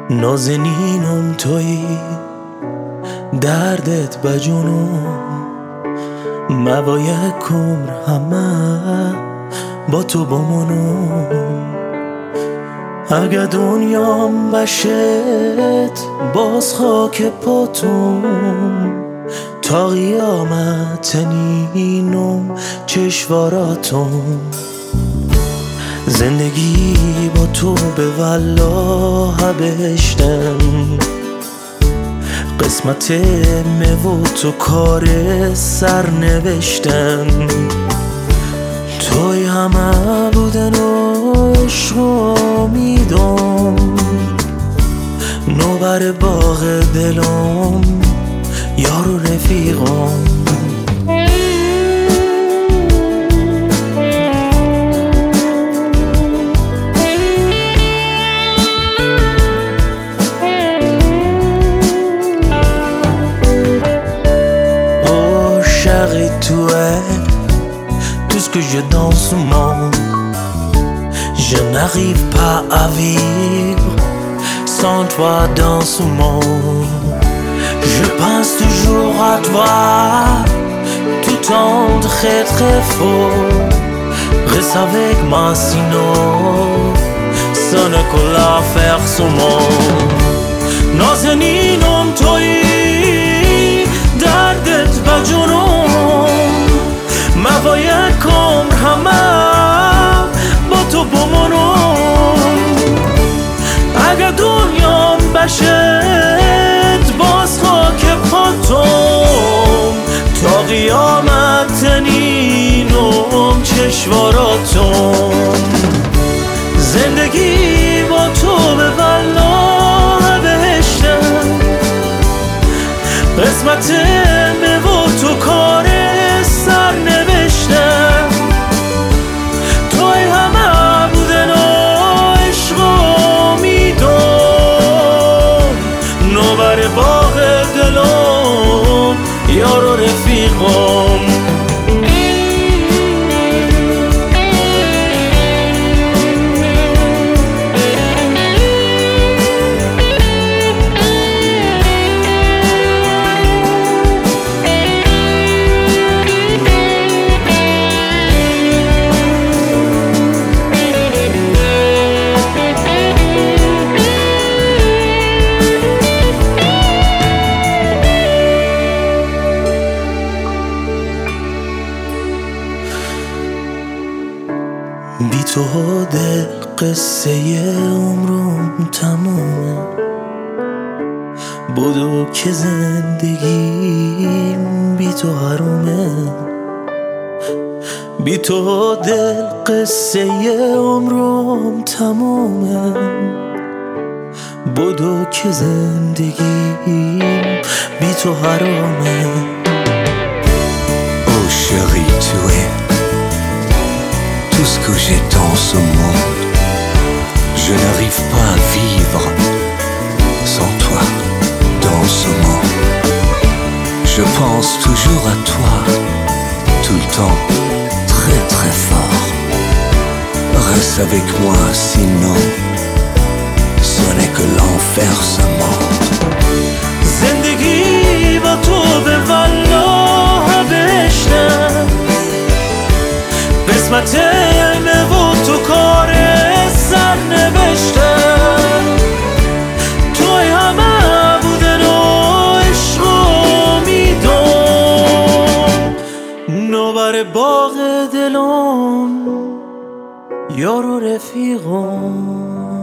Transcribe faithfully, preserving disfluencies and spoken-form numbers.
نازنینم تویی، دردت بجونم، موای کمر همه با تو بمونم. اگه دنیام بشت باز خاک پاتم، تا قیامت نینم چشواراتم. زندگی با تو به والله بهشتم، قسمت مه و تو کار سر نوشتم. توی همه بودن و عشق و امیدم، نوبر باغ دلم یار و رفیقم. Tu es tout ce que je dans ce monde. Je n'arrive pas à vivre sans toi dans ce monde. Je pense toujours à toi, tout en très très fort. Reste avec moi sinon ça ne colle à faire ce monde. نازنینم تویی، دردت بجونم، موای کمر همه با تو بمونم. اگه دنیام بشت باز خاک پاتم، تا قیامت نینم چشواراتم. زندگی با تو به والله بهشتم، قسمت مه و تو کار سر نوشتم. توی همه بودن و عشق و امیدم، نوبر باغ دلم یار و رفیقم. بی تو دل قصه عمرم تمومه. بدو که زندگیم بی تو حرومه. بی تو دل قصه عمرم تمومه. بدو که زندگیم بی تو حرامه. Oh chérie, tu es tout ce que j'ai dans ce monde. Je n'arrive pas à vivre sans toi dans ce monde. Je pense toujours à toi, tout le temps, très très fort. Reste avec moi, sinon ce n'est que l'enfer ce monde. زندگی با تو به والله بهشتم، قسمت مه و تو کار سر نوشتم. توی همه بودن و عشق و امیدم، نوبر باغ دلم یار و رفیقم.